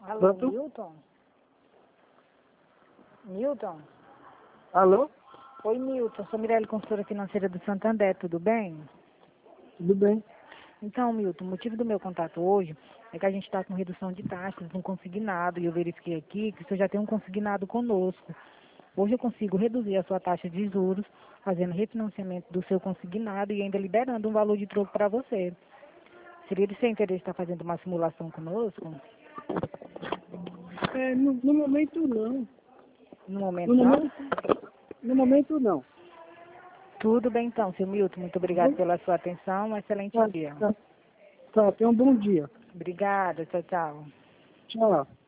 Alô, Pronto? Milton? Milton? Alô? Oi, Milton. Sou Mirelle, consultora financeira do Santander, tudo bem? Tudo bem? Então, Milton, o motivo do meu contato hoje é que a gente está com redução de taxas no consignado e eu verifiquei aqui que você já tem um consignado conosco. Hoje eu consigo reduzir a sua taxa de juros, fazendo refinanciamento do seu consignado e ainda liberando um valor de troco para você. Seria de seu interesse estar fazendo uma simulação conosco? No momento não. No momento, No não? momento, no momento não. Tudo bem, então, seu Milton. Muito obrigado pela sua atenção. Um excelente Tá, dia. tá, tá, tenha um bom dia. Obrigada. Tchau, tchau. Tchau.